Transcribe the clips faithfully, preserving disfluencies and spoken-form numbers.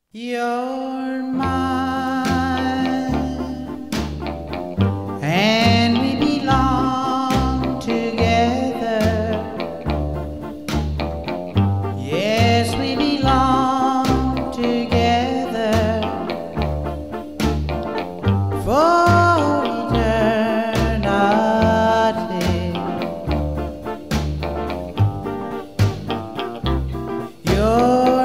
You're mine, and we belong together. Yes, we belong together for eternity. You're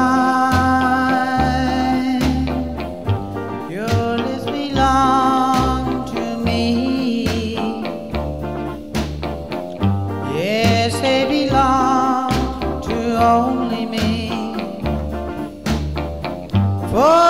yes, they belong to only me. For